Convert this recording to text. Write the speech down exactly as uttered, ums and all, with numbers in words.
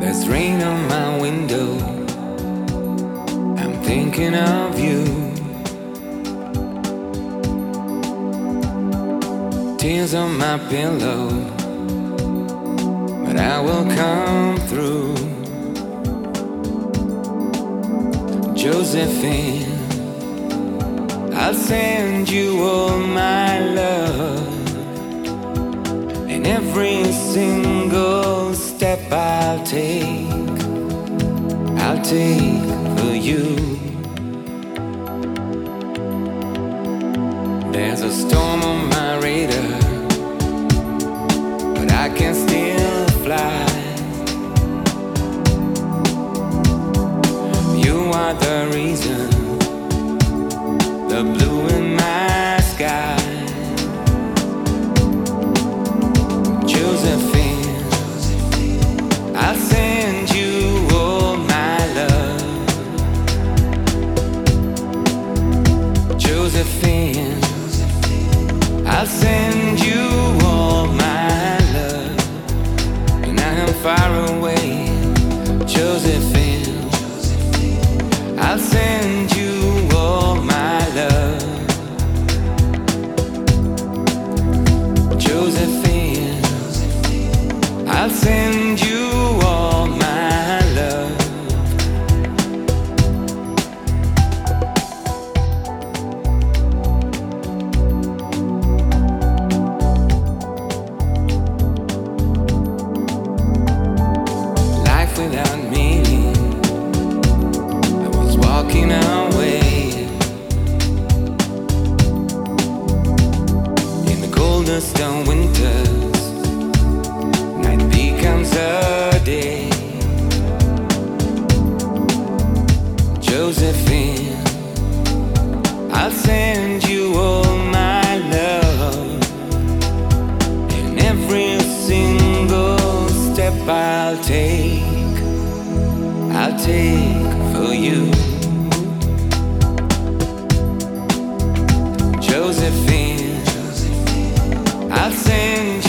There's rain on my window. I'm thinking of you. Tears on my pillow, but I will come through. Josephine, I'll send you all my love, and every single step I'll take, I'll take for you. There's a storm on my radar, but I can still fly. You are the reason, the blue in my sky. Josephine, I'll send you all my love. Josephine, I'll send you all my love, and I am far away. Josephine, I'll send you all my love. Josephine, I'll send you all my love. Life without meaning, I was walking away. In the coldest of winters, night becomes a day. Josephine, I'll send you all my love, and every single step I'll take, I'll take for you. Josephine, I'll send